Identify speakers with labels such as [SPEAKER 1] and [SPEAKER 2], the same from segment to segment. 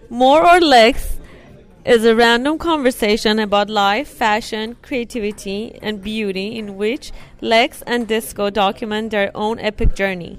[SPEAKER 1] More or Less is a random conversation about life, fashion, creativity, and beauty in which Lex and Disco document their own epic journey.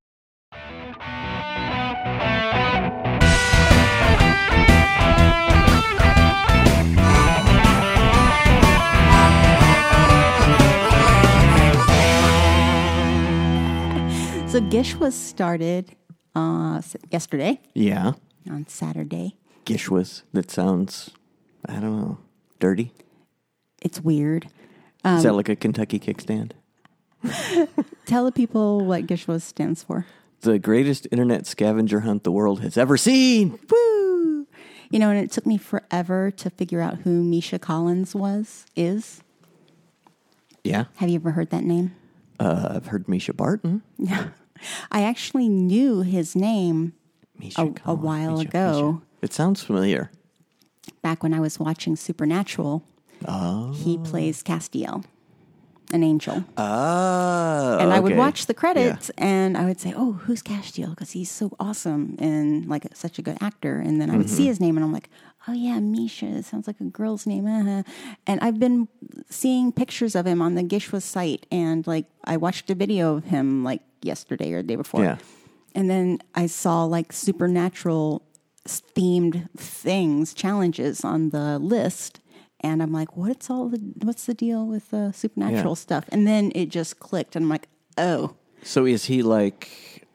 [SPEAKER 2] So Gish was started yesterday.
[SPEAKER 3] Yeah.
[SPEAKER 2] On Saturday.
[SPEAKER 3] Gishwas. That sounds, I don't know, dirty.
[SPEAKER 2] It's weird.
[SPEAKER 3] Is that like a Kentucky kickstand?
[SPEAKER 2] Tell the people what Gishwas stands for.
[SPEAKER 3] The greatest internet scavenger hunt the world has ever seen.
[SPEAKER 2] Woo! You know, and it took me forever to figure out who Misha Collins is.
[SPEAKER 3] Yeah.
[SPEAKER 2] Have you ever heard that name?
[SPEAKER 3] I've heard Misha Barton.
[SPEAKER 2] Yeah. I actually knew his name
[SPEAKER 3] Misha
[SPEAKER 2] a while ago.
[SPEAKER 3] Misha. It sounds familiar.
[SPEAKER 2] Back when I was watching Supernatural, he plays Castiel, an angel.
[SPEAKER 3] Oh,
[SPEAKER 2] and I would watch the credits and I would say, oh, who's Castiel? Because he's so awesome and like such a good actor. And then I would see his name and I'm like, oh yeah, Misha. It sounds like a girl's name. And I've been seeing pictures of him on the Gishwa site. And like I watched a video of him like yesterday or the day before.
[SPEAKER 3] Yeah.
[SPEAKER 2] And then I saw like Supernatural themed things, challenges on the list. And I'm like, what's the deal with the Supernatural stuff? And then it just clicked and I'm like, oh.
[SPEAKER 3] So is he like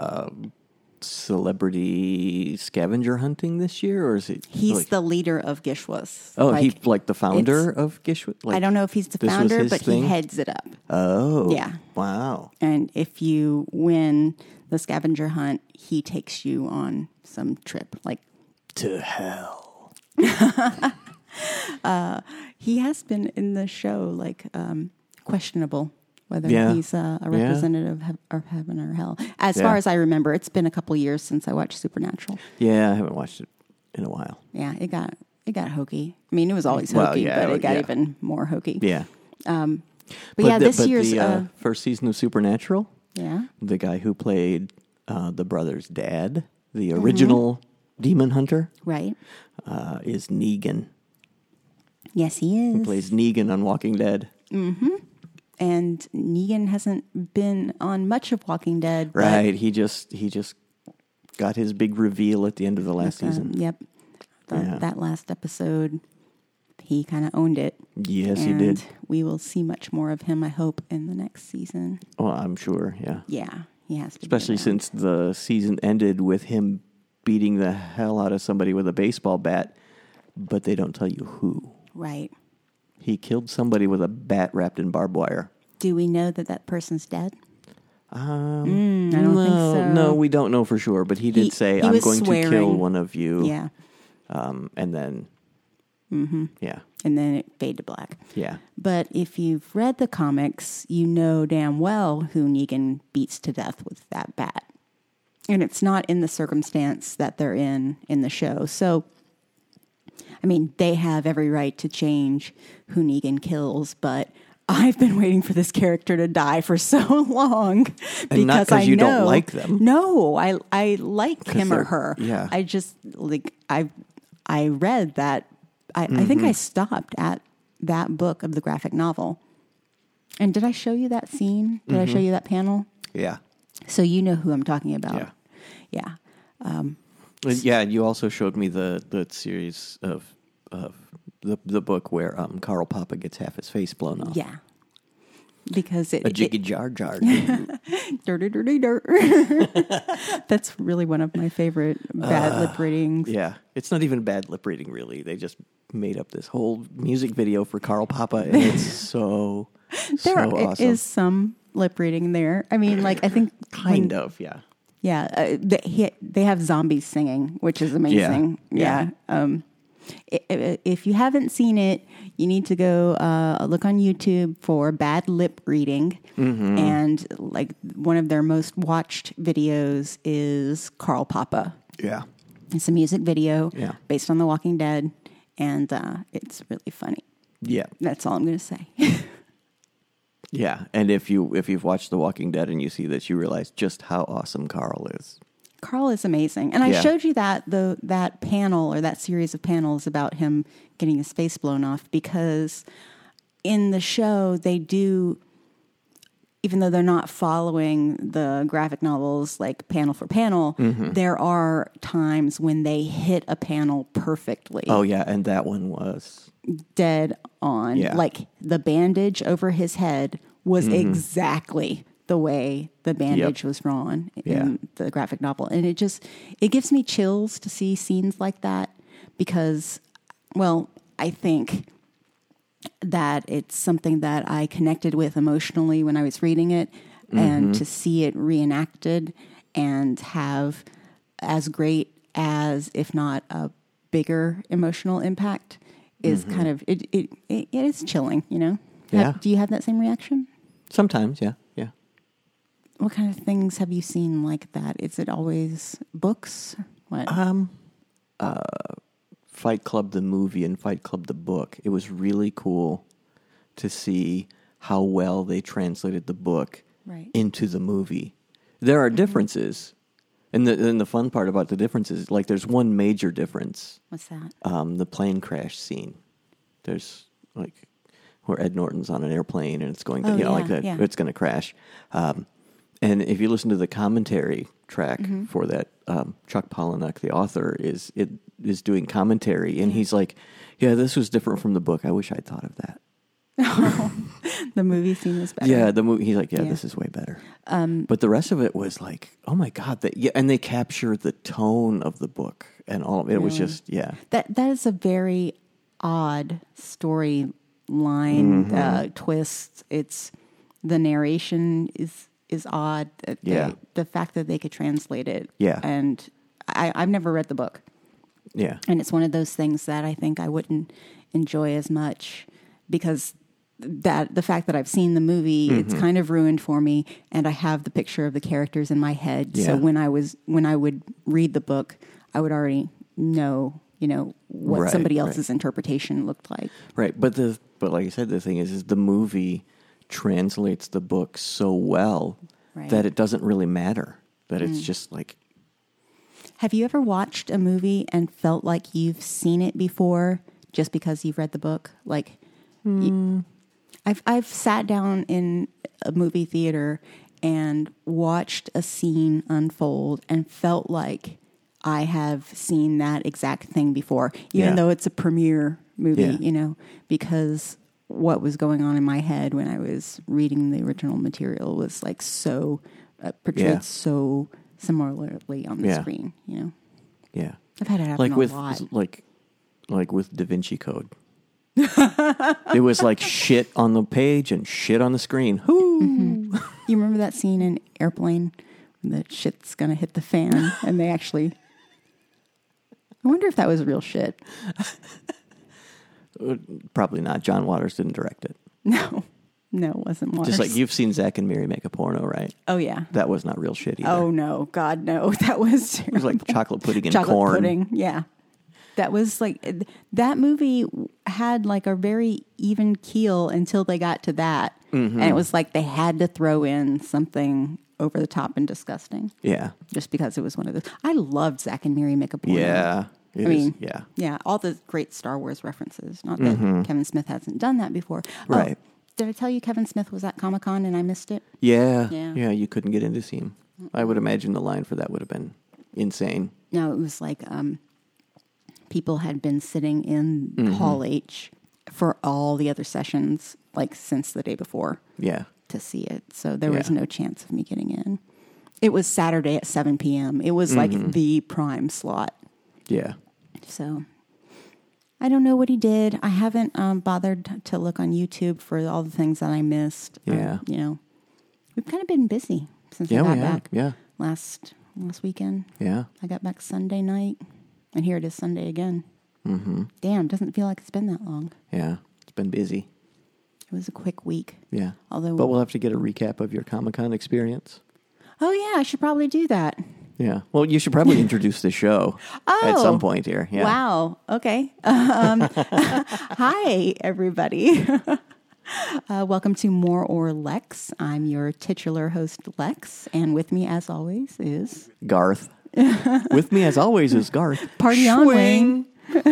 [SPEAKER 3] celebrity scavenger hunting this year, or is he?
[SPEAKER 2] He's
[SPEAKER 3] like,
[SPEAKER 2] the leader of Gishwas.
[SPEAKER 3] Oh, he's like the founder of Gishwas? Like,
[SPEAKER 2] I don't know if he's the founder, but he heads it up.
[SPEAKER 3] Oh.
[SPEAKER 2] Yeah.
[SPEAKER 3] Wow.
[SPEAKER 2] And if you win the scavenger hunt, he takes you on some trip. Like
[SPEAKER 3] to hell.
[SPEAKER 2] He has been in the show, like questionable whether he's a representative of heaven or hell. As far as I remember, it's been a couple years since I watched Supernatural.
[SPEAKER 3] Yeah, I haven't watched it in a while.
[SPEAKER 2] Yeah, it got hokey. I mean, it was always hokey, but it got even more hokey.
[SPEAKER 3] Yeah.
[SPEAKER 2] But this year's
[SPEAKER 3] the first season of Supernatural.
[SPEAKER 2] Yeah.
[SPEAKER 3] The guy who played the brother's dad, the original demon hunter,
[SPEAKER 2] right,
[SPEAKER 3] is Negan.
[SPEAKER 2] Yes, he is.
[SPEAKER 3] He plays Negan on Walking Dead.
[SPEAKER 2] Mm-hmm. And Negan hasn't been on much of Walking Dead.
[SPEAKER 3] Right. He just got his big reveal at the end of the last season.
[SPEAKER 2] Yep. That last episode, he kind of owned it.
[SPEAKER 3] Yes, he did.
[SPEAKER 2] We will see much more of him, I hope, in the next season.
[SPEAKER 3] Oh, I'm sure, yeah.
[SPEAKER 2] Yeah, he has to.
[SPEAKER 3] Especially since the season ended with him beating the hell out of somebody with a baseball bat, but they don't tell you who.
[SPEAKER 2] Right.
[SPEAKER 3] He killed somebody with a bat wrapped in barbed wire.
[SPEAKER 2] Do we know that person's dead?
[SPEAKER 3] I don't think so. No, we don't know for sure, but he did say, I'm going to kill one of you.
[SPEAKER 2] Yeah.
[SPEAKER 3] And then, yeah.
[SPEAKER 2] And then it fade to black.
[SPEAKER 3] Yeah.
[SPEAKER 2] But if you've read the comics, you know damn well who Negan beats to death with that bat. And it's not in the circumstance that they're in the show. So, I mean, they have every right to change who Negan kills, but I've been waiting for this character to die for so long because
[SPEAKER 3] and not because you don't like them.
[SPEAKER 2] No, I like him or her.
[SPEAKER 3] Yeah.
[SPEAKER 2] I just like I read that. I think I stopped at that book of the graphic novel. And did I show you that scene? Did I show you that panel?
[SPEAKER 3] Yeah.
[SPEAKER 2] So you know who I'm talking about.
[SPEAKER 3] Yeah.
[SPEAKER 2] Yeah.
[SPEAKER 3] You also showed me the series of the book where Karl Papa gets half his face blown off.
[SPEAKER 2] Yeah. Because
[SPEAKER 3] a jiggy jar jar.
[SPEAKER 2] Dirty, dirty, dirt. That's really one of my favorite bad lip readings.
[SPEAKER 3] Yeah. It's not even bad lip reading, really. They just made up this whole music video for Karl Papa, and it's so awesome.
[SPEAKER 2] Is some lip reading there. I mean, like, I think...
[SPEAKER 3] Kind of, yeah.
[SPEAKER 2] Yeah. They have zombies singing, which is amazing. Yeah. If you haven't seen it, you need to go look on YouTube for bad lip reading. Mm-hmm. And like one of their most watched videos is Karl Papa.
[SPEAKER 3] Yeah.
[SPEAKER 2] It's a music video based on The Walking Dead. And it's really funny.
[SPEAKER 3] Yeah.
[SPEAKER 2] That's all I'm going to say.
[SPEAKER 3] Yeah. And if you've watched The Walking Dead and you see this, you realize just how awesome Carl is.
[SPEAKER 2] Carl is amazing. And I
[SPEAKER 3] Yeah.
[SPEAKER 2] showed you that panel or that series of panels about him getting his face blown off because in the show they do, even though they're not following the graphic novels like panel for panel, there are times when they hit a panel perfectly.
[SPEAKER 3] Oh, yeah. And that one was...
[SPEAKER 2] Dead on.
[SPEAKER 3] Yeah.
[SPEAKER 2] Like the bandage over his head was exactly the way the bandage was drawn in the graphic novel. And it gives me chills to see scenes like that because, well, I think that it's something that I connected with emotionally when I was reading it, and to see it reenacted and have as great as, if not a bigger emotional impact is kind of, it is chilling, you know?
[SPEAKER 3] Yeah.
[SPEAKER 2] Do you have that same reaction?
[SPEAKER 3] Sometimes, yeah.
[SPEAKER 2] What kind of things have you seen like that? Is it always books? What?
[SPEAKER 3] Fight Club the movie and Fight Club the book. It was really cool to see how well they translated the book
[SPEAKER 2] Right.
[SPEAKER 3] into the movie. There are differences. And the fun part about the differences, like there's one major difference.
[SPEAKER 2] What's that?
[SPEAKER 3] The plane crash scene. There's like where Ed Norton's on an airplane and it's going to, it's going to crash. And if you listen to the commentary track for that, Chuck Palahniuk, the author, is doing commentary, and he's like, "Yeah, this was different from the book. I wish I'd thought of that."
[SPEAKER 2] The movie scene was better.
[SPEAKER 3] Yeah, the movie. He's like, "Yeah, this is way better." But the rest of it was like, "Oh my god!" And they captured the tone of the book and all of it. It was just
[SPEAKER 2] That is a very odd storyline twist. It's the narration is odd. The fact that they could translate it.
[SPEAKER 3] Yeah.
[SPEAKER 2] And I've never read the book.
[SPEAKER 3] Yeah.
[SPEAKER 2] And it's one of those things that I think I wouldn't enjoy as much because the fact that I've seen the movie, it's kind of ruined for me, and I have the picture of the characters in my head.
[SPEAKER 3] Yeah.
[SPEAKER 2] So when I would read the book, I would already know, what somebody else's interpretation looked like.
[SPEAKER 3] Right. But like I said, the thing is the movie translates the book so well that it doesn't really matter. That it's just like.
[SPEAKER 2] Have you ever watched a movie and felt like you've seen it before just because you've read the book? Like, I've sat down in a movie theater and watched a scene unfold and felt like I have seen that exact thing before, even though it's a premiere movie, because what was going on in my head when I was reading the original material was like so portrayed so similarly on the screen,
[SPEAKER 3] Yeah.
[SPEAKER 2] I've had it happen a lot.
[SPEAKER 3] Like with Da Vinci Code. It was like shit on the page and shit on the screen.
[SPEAKER 2] You remember that scene in Airplane when the shit's going to hit the fan and they actually... I wonder if that was real shit.
[SPEAKER 3] Probably not. John Waters didn't direct it.
[SPEAKER 2] No, it wasn't Waters.
[SPEAKER 3] Just like you've seen Zack and Miri make a porno, right?
[SPEAKER 2] Oh, yeah.
[SPEAKER 3] That was not real shit either.
[SPEAKER 2] Oh, no. God, no. That was terrible.
[SPEAKER 3] It was like chocolate pudding and
[SPEAKER 2] chocolate
[SPEAKER 3] corn.
[SPEAKER 2] Pudding, yeah. That was like, that movie had like a very even keel until they got to that. And it was like they had to throw in something over the top and disgusting.
[SPEAKER 3] Yeah.
[SPEAKER 2] Just because it was one of those. I loved Zack and Miri make a porno.
[SPEAKER 3] Yeah.
[SPEAKER 2] Yeah, all the great Star Wars references. Not that Kevin Smith hasn't done that before.
[SPEAKER 3] Right.
[SPEAKER 2] Did I tell you Kevin Smith was at Comic-Con and I missed it?
[SPEAKER 3] Yeah. You couldn't get in to see him. I would imagine the line for that would have been insane.
[SPEAKER 2] No, it was like people had been sitting in Hall H for all the other sessions, like since the day before.
[SPEAKER 3] Yeah.
[SPEAKER 2] To see it. So there was no chance of me getting in. It was Saturday at 7 p.m. It was like the prime slot.
[SPEAKER 3] Yeah.
[SPEAKER 2] So I don't know what he did. I haven't bothered to look on YouTube for all the things that I missed.
[SPEAKER 3] Yeah.
[SPEAKER 2] We've kind of been busy since I got back.
[SPEAKER 3] Yeah.
[SPEAKER 2] Last weekend.
[SPEAKER 3] Yeah.
[SPEAKER 2] I got back Sunday night, and here it is Sunday again. Damn, doesn't feel like it's been that long.
[SPEAKER 3] Yeah. It's been busy.
[SPEAKER 2] It was a quick week.
[SPEAKER 3] Yeah.
[SPEAKER 2] But
[SPEAKER 3] we'll have to get a recap of your Comic-Con experience.
[SPEAKER 2] Oh, yeah, I should probably do that.
[SPEAKER 3] Yeah. Well, you should probably introduce the show at some point here. Yeah.
[SPEAKER 2] Wow. Okay. Hi, everybody. Welcome to More or Lex. I'm your titular host, Lex. And with me, as always, is...
[SPEAKER 3] Garth. With me, as always, is Garth.
[SPEAKER 2] Party on, Wayne.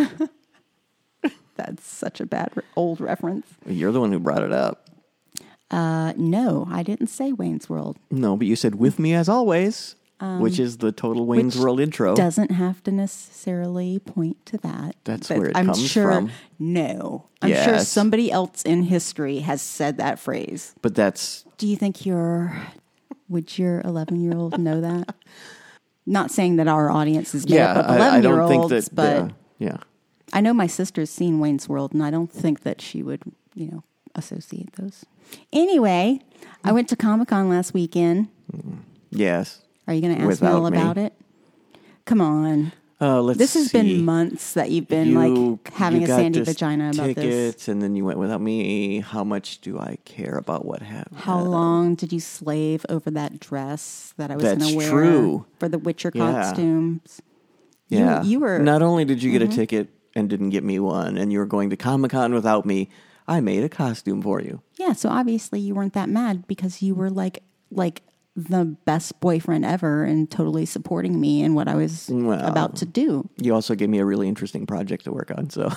[SPEAKER 2] That's such a bad old reference.
[SPEAKER 3] You're the one who brought it up.
[SPEAKER 2] No, I didn't say Wayne's World.
[SPEAKER 3] No, but you said with me, as always, which is the total Wayne's World intro.
[SPEAKER 2] Doesn't have to necessarily point to that.
[SPEAKER 3] That's where it comes from.
[SPEAKER 2] No. I'm sure somebody else in history has said that phrase.
[SPEAKER 3] But that's...
[SPEAKER 2] Do you think would your 11-year-old know that? Not saying that our audience is made up of 11-year-olds, but
[SPEAKER 3] yeah.
[SPEAKER 2] I know my sister's seen Wayne's World, and I don't think that she would, associate those. Anyway, I went to Comic-Con last weekend.
[SPEAKER 3] Yes.
[SPEAKER 2] Are you going to ask me all about it? Come on. This has been months that you've been having a sandy vagina about
[SPEAKER 3] tickets, and then you went without me. How much do I care about what happened?
[SPEAKER 2] How long did you slave over that dress that I was going to wear for the Witcher costumes?
[SPEAKER 3] Yeah.
[SPEAKER 2] You were...
[SPEAKER 3] Not only did you get a ticket and didn't get me one, and you were going to Comic-Con without me, I made a costume for you.
[SPEAKER 2] Yeah, so obviously you weren't that mad because you were like the best boyfriend ever and totally supporting me in what I was about to do.
[SPEAKER 3] You also gave me a really interesting project to work on, so...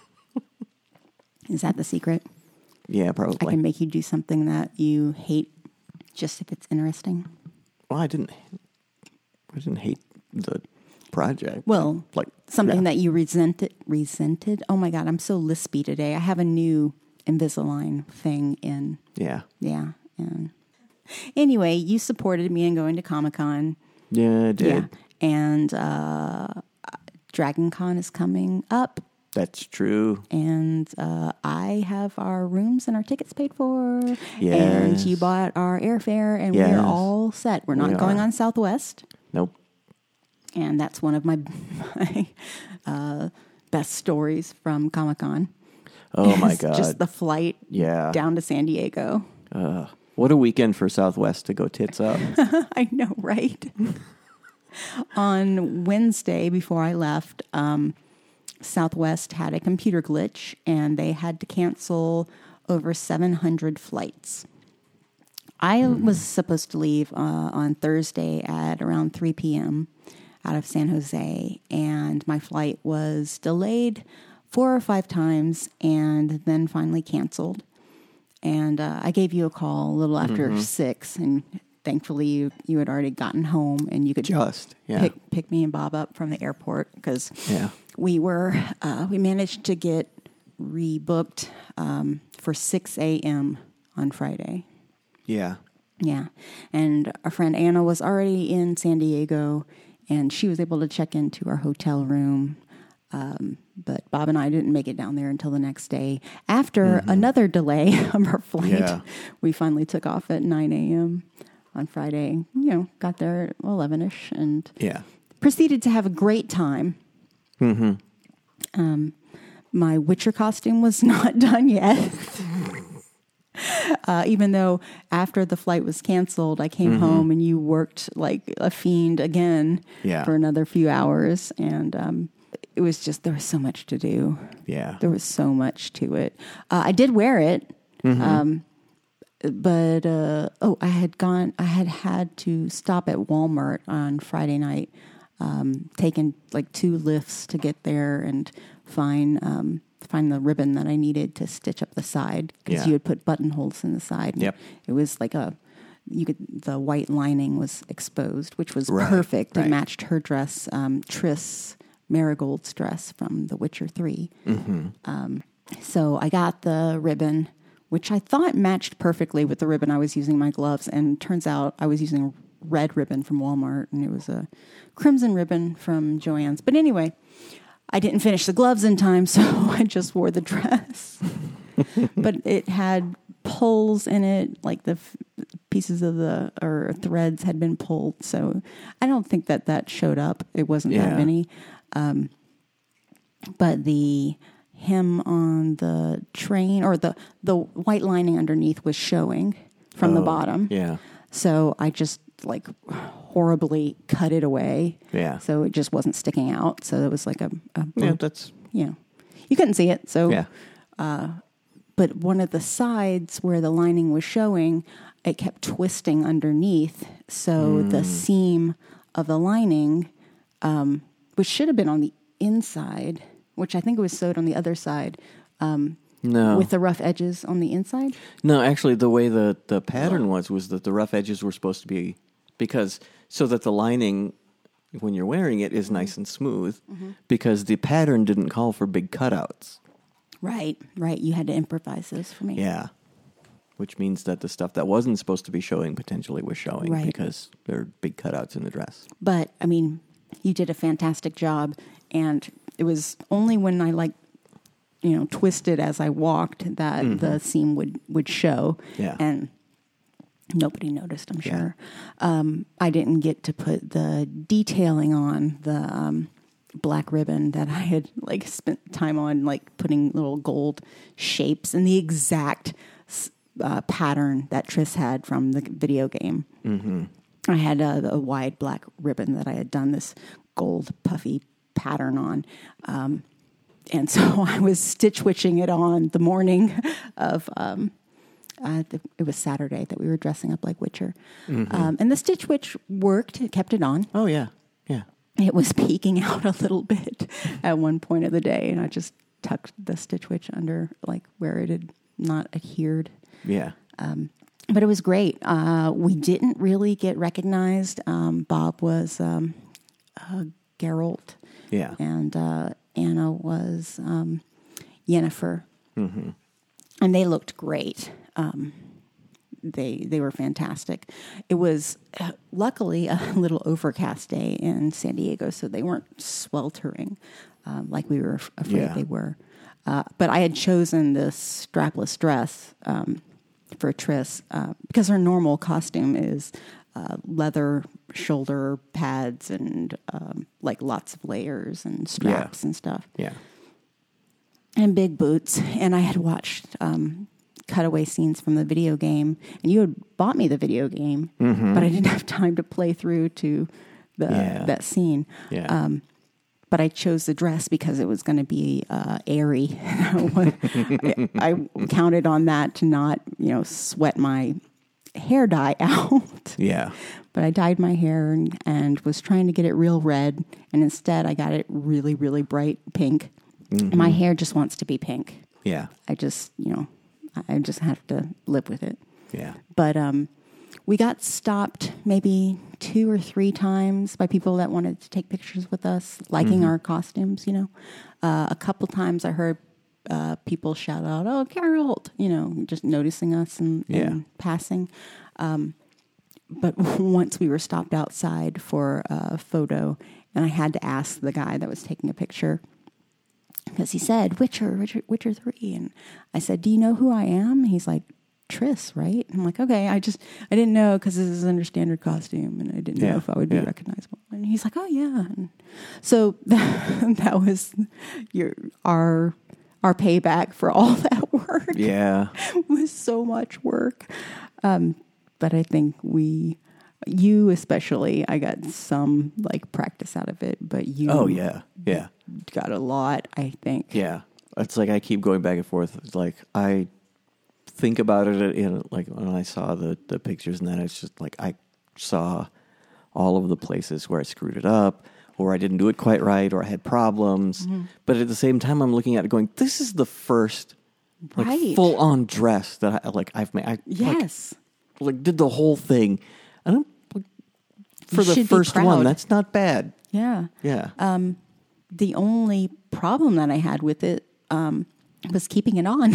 [SPEAKER 3] Is
[SPEAKER 2] that the secret?
[SPEAKER 3] Yeah, probably.
[SPEAKER 2] I can make you do something that you hate just if it's interesting.
[SPEAKER 3] Well, I didn't hate the project.
[SPEAKER 2] Well, something that you resented. Oh my God, I'm so lispy today. I have a new Invisalign thing in.
[SPEAKER 3] Yeah.
[SPEAKER 2] Yeah. And anyway, you supported me in going to Comic-Con.
[SPEAKER 3] Yeah, I did. Yeah.
[SPEAKER 2] And Dragon Con is coming up.
[SPEAKER 3] That's true.
[SPEAKER 2] And I have our rooms and our tickets paid for.
[SPEAKER 3] Yes.
[SPEAKER 2] And you bought our airfare, and we're all set. We're not going on Southwest.
[SPEAKER 3] Nope.
[SPEAKER 2] And that's one of my best stories from Comic-Con.
[SPEAKER 3] Oh, my God.
[SPEAKER 2] Just the flight down to San Diego.
[SPEAKER 3] What a weekend for Southwest to go tits up.
[SPEAKER 2] I know, right? On Wednesday, before I left, Southwest had a computer glitch, and they had to cancel over 700 flights. I was supposed to leave on Thursday at around 3 p.m., out of San Jose, and my flight was delayed 4 or 5 times and then finally canceled. And I gave you a call a little after 6, and thankfully you had already gotten home and you could pick me and Bob up from the airport because we managed to get rebooked for 6 a.m. on Friday.
[SPEAKER 3] Yeah.
[SPEAKER 2] Yeah. And our friend Anna was already in San Diego, and she was able to check into our hotel room. But Bob and I didn't make it down there until the next day. After another delay of our flight, we finally took off at 9 a.m. on Friday. Got there at 11-ish and proceeded to have a great time. My Witcher costume was not done yet. Even though after the flight was canceled, I came home and you worked like a fiend again for another few hours. And it was just, there was so much to do.
[SPEAKER 3] Yeah.
[SPEAKER 2] There was so much to it. I did wear it. But I had to stop at Walmart on Friday night, taking like 2 lifts to get there and find the ribbon that I needed to stitch up the side because you had put buttonholes in the side.
[SPEAKER 3] Yep.
[SPEAKER 2] It was like the white lining was exposed, which was perfect. Right. It matched her dress, Triss Marigold's dress from The Witcher 3. So I got the ribbon, which I thought matched perfectly with the ribbon I was using in my gloves, and turns out I was using a red ribbon from Walmart, and it was a crimson ribbon from Joann's. But anyway, I didn't finish the gloves in time, so I just wore the dress. But it had pulls in it, like the pieces of or threads had been pulled, so I don't think that showed up. It wasn't that many. But the hem on the train, or the white lining underneath, was showing from the bottom.
[SPEAKER 3] Yeah.
[SPEAKER 2] So I just horribly cut it away.
[SPEAKER 3] Yeah.
[SPEAKER 2] So it just wasn't sticking out. So it was like you couldn't see it. So but one of the sides where the lining was showing, it kept twisting underneath. So the seam of the lining which should have been on the inside, which I think it was sewed on the other side.
[SPEAKER 3] No.
[SPEAKER 2] With the rough edges on the inside?
[SPEAKER 3] No, actually, the way the pattern was that the rough edges were supposed to be, so that the lining, when you're wearing it, is nice and smooth, because the pattern didn't call for big cutouts.
[SPEAKER 2] Right. You had to improvise those for me.
[SPEAKER 3] Yeah. Which means that the stuff that wasn't supposed to be showing potentially was showing,
[SPEAKER 2] right,
[SPEAKER 3] because there are big cutouts in the dress.
[SPEAKER 2] But, I mean, you did a fantastic job, and it was only when I twisted as I walked that the seam would show.
[SPEAKER 3] Yeah.
[SPEAKER 2] And nobody noticed, I'm sure. I didn't get to put the detailing on the black ribbon that I had spent time on, putting little gold shapes in the exact pattern that Triss had from the video game. Mm-hmm. I had a wide black ribbon that I had done this gold puffy pattern on. And so I was stitch witching it on the morning of, it was Saturday that we were dressing up like Witcher. Mm-hmm. And the stitch witch worked, it kept it on.
[SPEAKER 3] Oh, yeah. Yeah.
[SPEAKER 2] It was peeking out a little bit at one point of the day, and I just tucked the stitch witch under where it had not adhered.
[SPEAKER 3] Yeah.
[SPEAKER 2] But it was great. We didn't really get recognized. Bob was Geralt.
[SPEAKER 3] Yeah.
[SPEAKER 2] And Anna was Yennefer. Mm-hmm. And they looked great. They were fantastic. It was luckily a little overcast day in San Diego, so they weren't sweltering like we were afraid they were. But I had chosen this strapless dress for Triss because her normal costume is leather shoulder pads and lots of layers and straps and stuff.
[SPEAKER 3] Yeah.
[SPEAKER 2] And big boots. And I had watched cutaway scenes from the video game, and you had bought me the video game, but I didn't have time to play through to that scene.
[SPEAKER 3] Yeah.
[SPEAKER 2] But I chose the dress because it was going to be airy. I counted on that to not, sweat my hair dye out.
[SPEAKER 3] Yeah.
[SPEAKER 2] But I dyed my hair and was trying to get it real red, and instead I got it really, really bright pink. Mm-hmm. My hair just wants to be pink.
[SPEAKER 3] Yeah.
[SPEAKER 2] I just have to live with it.
[SPEAKER 3] Yeah.
[SPEAKER 2] But we got stopped maybe 2 or 3 times by people that wanted to take pictures with us, liking our costumes, A couple times I heard people shout out, "Oh, Geralt," just noticing us and passing. But once we were stopped outside for a photo, and I had to ask the guy that was taking a picture, because he said, Witcher 3. And I said, "Do you know who I am?" He's like, "Triss, right?" I'm like, "Okay, I didn't know because this is under standard costume, and I didn't know if I would be recognizable." And he's like, "Oh, yeah." And so that was our payback for all that work.
[SPEAKER 3] Yeah.
[SPEAKER 2] It was so much work. But I think you especially, I got some practice out of it, but you got a lot, I think.
[SPEAKER 3] Yeah. It's I keep going back and forth. It's I think about it when I saw the pictures, and then it's just I saw all of the places where I screwed it up, or I didn't do it quite right, or I had problems. Mm-hmm. But at the same time, I'm looking at it going, this is the first full on dress that I've made.
[SPEAKER 2] Yes.
[SPEAKER 3] Did the whole thing. I don't, for the first one, that's not bad.
[SPEAKER 2] Yeah.
[SPEAKER 3] Yeah.
[SPEAKER 2] The only problem that I had with it was keeping it on.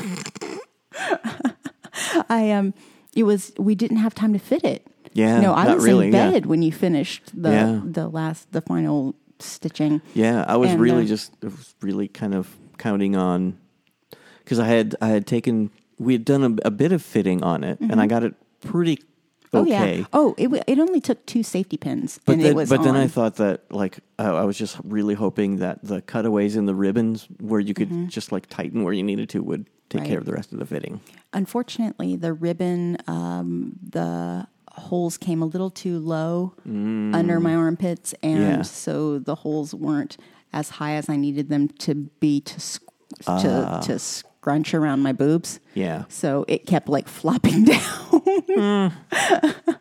[SPEAKER 2] We didn't have time to fit it.
[SPEAKER 3] Yeah.
[SPEAKER 2] No, I was
[SPEAKER 3] really,
[SPEAKER 2] in bed when you finished the final stitching.
[SPEAKER 3] Yeah, I was really kind of counting on, because I had taken, we had done a bit of fitting on it, and I got it pretty okay.
[SPEAKER 2] Oh, it only took 2 safety pins,
[SPEAKER 3] but
[SPEAKER 2] and
[SPEAKER 3] then,
[SPEAKER 2] it was
[SPEAKER 3] But
[SPEAKER 2] on.
[SPEAKER 3] then I thought that I was just really hoping that the cutaways in the ribbons where you could just tighten where you needed to would take care of the rest of the fitting.
[SPEAKER 2] Unfortunately, the ribbon, the holes came a little too low under my armpits, and so the holes weren't as high as I needed them to be to scrunch around my boobs.
[SPEAKER 3] Yeah.
[SPEAKER 2] So it kept flopping down.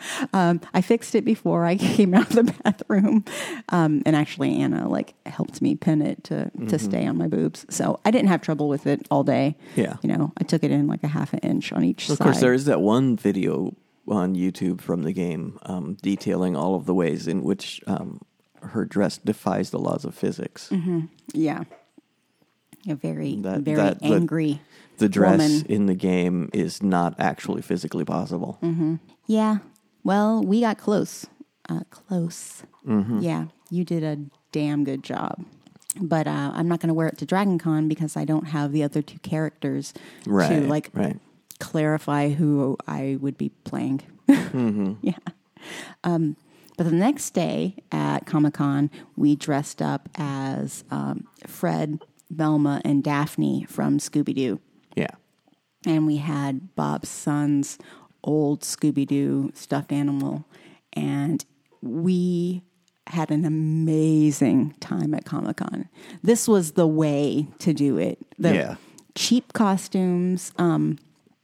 [SPEAKER 2] I fixed it before I came out of the bathroom. And actually Anna helped me pin it to stay on my boobs. So I didn't have trouble with it all day.
[SPEAKER 3] Yeah.
[SPEAKER 2] I took it in a half an inch on each side.
[SPEAKER 3] Of course, there is that one video on YouTube from the game detailing all of the ways in which her dress defies the laws of physics.
[SPEAKER 2] Mm-hmm. Yeah. A very angry
[SPEAKER 3] the dress
[SPEAKER 2] woman
[SPEAKER 3] in the game is not actually physically possible.
[SPEAKER 2] Mm-hmm. Yeah. Well, we got close. Mm-hmm. Yeah. You did a damn good job. But I'm not going to wear it to Dragon Con because I don't have the other two characters to clarify who I would be playing.
[SPEAKER 3] Mm-hmm.
[SPEAKER 2] Yeah. But the next day at Comic-Con, we dressed up as Fred, Velma, and Daphne from Scooby-Doo.
[SPEAKER 3] Yeah.
[SPEAKER 2] And we had Bob's son's old Scooby-Doo stuffed animal. And we had an amazing time at Comic-Con. This was the way to do it. Cheap costumes, and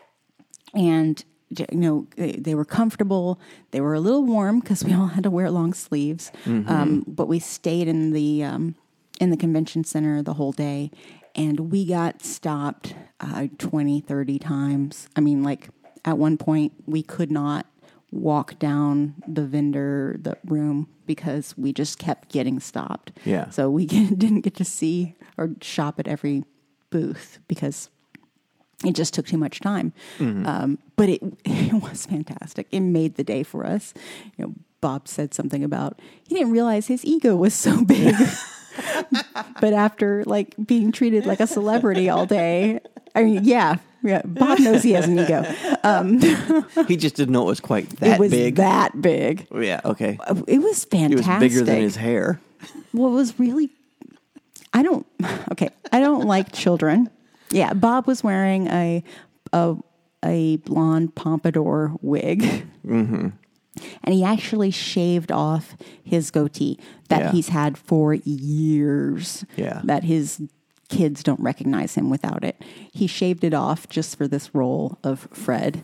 [SPEAKER 2] they were comfortable. They were a little warm because we all had to wear long sleeves. Mm-hmm. But we stayed in the convention center the whole day, and we got stopped 20, 30 times. I mean, at one point we could not walk down the room because we just kept getting stopped.
[SPEAKER 3] Yeah.
[SPEAKER 2] So we didn't get to see or shop at every booth because it just took too much time. Mm-hmm. But it was fantastic. It made the day for us. Bob said something about he didn't realize his ego was so big. But after being treated like a celebrity all day, I mean, yeah, Bob knows he has an ego.
[SPEAKER 3] He just didn't know it was quite that big.
[SPEAKER 2] It was that big.
[SPEAKER 3] Yeah, okay.
[SPEAKER 2] It was fantastic.
[SPEAKER 3] It was bigger than his hair.
[SPEAKER 2] Well, it was really... I don't like children. Yeah, Bob was wearing a blonde pompadour wig. Mm-hmm. And he actually shaved off his goatee that he's had for years.
[SPEAKER 3] Yeah.
[SPEAKER 2] That his kids don't recognize him without it. He shaved it off just for this role of Fred.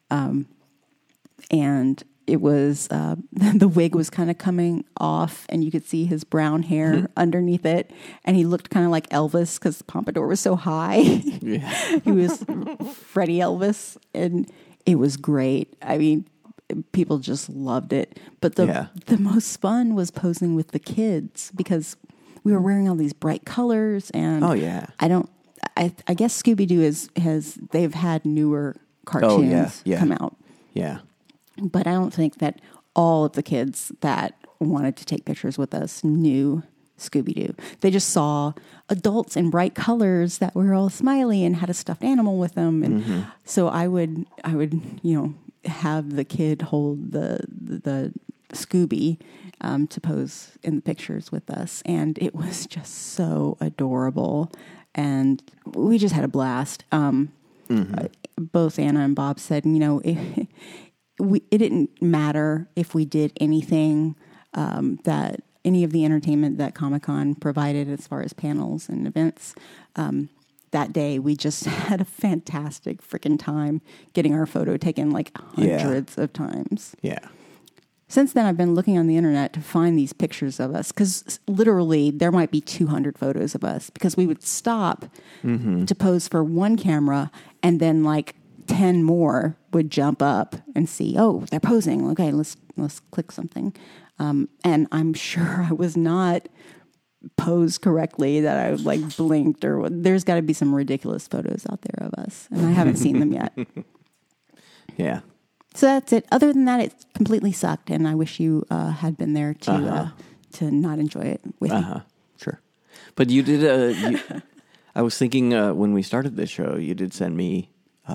[SPEAKER 2] And it was, the wig was kind of coming off and you could see his brown hair underneath it. And he looked kind of like Elvis because the pompadour was so high.
[SPEAKER 3] Yeah.
[SPEAKER 2] He was Freddie Elvis, and it was great. I mean, people just loved it. But the most fun was posing with the kids because we were wearing all these bright colors. And I guess Scooby-Doo they've had newer cartoons come out.
[SPEAKER 3] Yeah.
[SPEAKER 2] But I don't think that all of the kids that wanted to take pictures with us knew Scooby-Doo. They just saw adults in bright colors that were all smiley and had a stuffed animal with them. And so I would, have the kid hold the Scooby to pose in the pictures with us. And it was just so adorable. And we just had a blast. Both Anna and Bob said, it didn't matter if we did anything that any of the entertainment that Comic-Con provided as far as panels and events. That day, we just had a fantastic freaking time getting our photo taken hundreds of times.
[SPEAKER 3] Yeah.
[SPEAKER 2] Since then, I've been looking on the internet to find these pictures of us because literally there might be 200 photos of us because we would stop to pose for one camera and then 10 more would jump up and see, oh, they're posing. Okay, let's click something. And I'm sure I was not posed correctly, that I blinked or there's got to be some ridiculous photos out there of us. And I haven't seen them yet.
[SPEAKER 3] Yeah.
[SPEAKER 2] So that's it. Other than that, it completely sucked. And I wish you had been there to not enjoy it with me.
[SPEAKER 3] Sure. But you did, I was thinking when we started this show, you did send me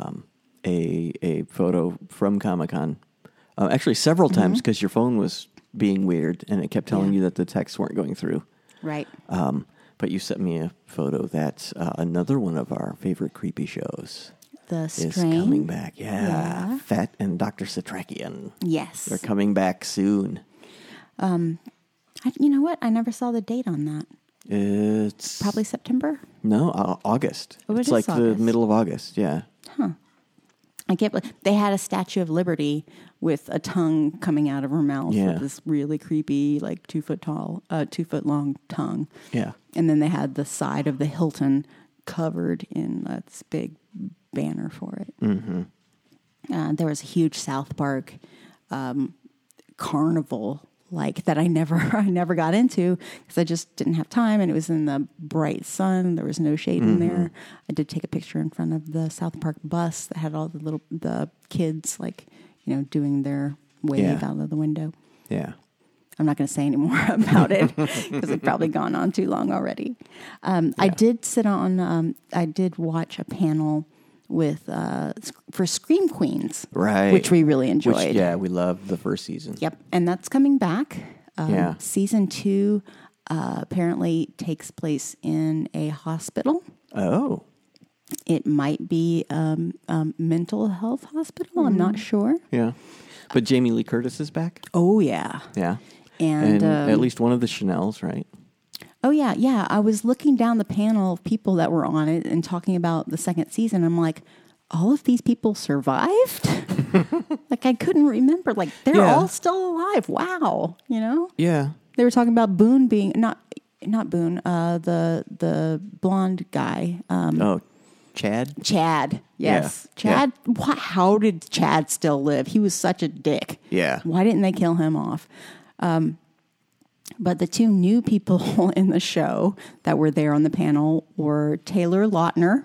[SPEAKER 3] a photo from Comic-Con. Actually, several times because your phone was being weird and it kept telling you that the texts weren't going through.
[SPEAKER 2] Right.
[SPEAKER 3] But you sent me a photo that another one of our favorite creepy shows is coming back. Yeah. Fett and Dr. Satrakian.
[SPEAKER 2] Yes.
[SPEAKER 3] They're coming back soon.
[SPEAKER 2] You know what? I never saw the date on that.
[SPEAKER 3] It's
[SPEAKER 2] probably September?
[SPEAKER 3] No, August.
[SPEAKER 2] Oh,
[SPEAKER 3] it's
[SPEAKER 2] August.
[SPEAKER 3] The middle of August, yeah.
[SPEAKER 2] Huh. They had a Statue of Liberty with a tongue coming out of her mouth with this really creepy, like 2 foot tall, 2 foot long tongue.
[SPEAKER 3] Yeah.
[SPEAKER 2] And then they had the side of the Hilton covered in this big banner for it. Mm-hmm. There was a huge South Park carnival that I never got into because I just didn't have time, and it was in the bright sun. There was no shade in there. I did take a picture in front of the South Park bus that had all the kids doing their wave out of the window.
[SPEAKER 3] Yeah.
[SPEAKER 2] I'm not going to say any more about it because it's probably gone on too long already. I did I did watch a panel for Scream Queens,
[SPEAKER 3] right?
[SPEAKER 2] Which we really enjoyed.
[SPEAKER 3] We loved the first season.
[SPEAKER 2] Yep, and that's coming back. Season 2 apparently takes place in a hospital.
[SPEAKER 3] Oh,
[SPEAKER 2] it might be a mental health hospital. I'm not sure.
[SPEAKER 3] Yeah, but Jamie Lee Curtis is back.
[SPEAKER 2] Oh yeah,
[SPEAKER 3] yeah, and at least one of the Chanels, right?
[SPEAKER 2] Oh, yeah. I was looking down the panel of people that were on it and talking about the second season. I'm like, all of these people survived? I couldn't remember. They're all still alive. Wow.
[SPEAKER 3] Yeah.
[SPEAKER 2] They were talking about Boone being, not Boone, the blonde guy.
[SPEAKER 3] Chad?
[SPEAKER 2] Chad, yes. Yeah. Chad, how did Chad still live? He was such a dick.
[SPEAKER 3] Yeah.
[SPEAKER 2] Why didn't they kill him off? But the 2 new people in the show that were there on the panel were Taylor Lautner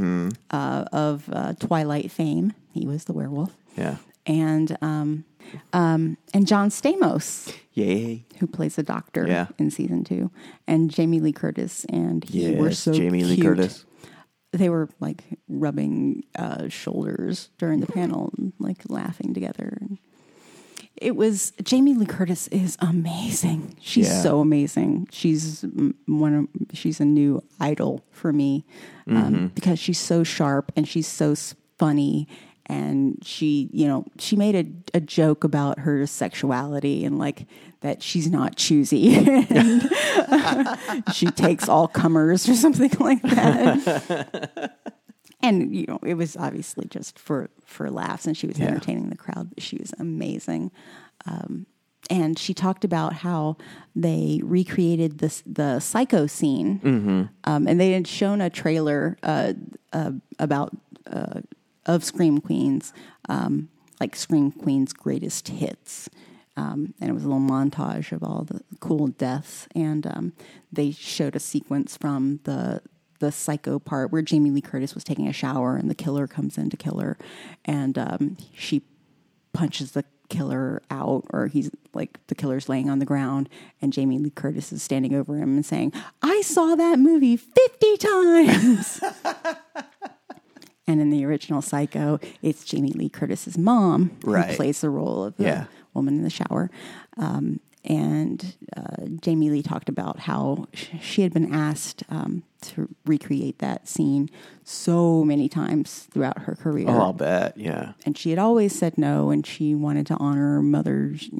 [SPEAKER 2] of Twilight fame. He was the werewolf.
[SPEAKER 3] Yeah.
[SPEAKER 2] And John Stamos.
[SPEAKER 3] Yay.
[SPEAKER 2] Who plays a doctor in season 2. And Jamie Lee Curtis. And he were so
[SPEAKER 3] Jamie
[SPEAKER 2] cute.
[SPEAKER 3] Lee Curtis.
[SPEAKER 2] They were rubbing shoulders during the panel and laughing together. Jamie Lee Curtis is amazing. She's so amazing. She's a new idol for me because she's so sharp and she's so funny, and she made a joke about her sexuality and that she's not choosy and she takes all comers or something like that. And, it was obviously just for laughs, and she was entertaining the crowd, but she was amazing. And she talked about how they recreated the Psycho scene. And they had shown a trailer about of Scream Queens, Scream Queens' greatest hits. And it was a little montage of all the cool deaths. And they showed a sequence from the Psycho part where Jamie Lee Curtis was taking a shower and the killer comes in to kill her, and she punches the killer out, or he's the killer's laying on the ground, and Jamie Lee Curtis is standing over him and saying, "I saw that movie 50 times." And in the original Psycho, it's Jamie Lee Curtis's mom who plays the role of the woman in the shower. And Jamie Lee talked about how she had been asked to recreate that scene so many times throughout her career.
[SPEAKER 3] Oh, I'll bet, yeah.
[SPEAKER 2] And she had always said no, and she wanted to honor her mother's,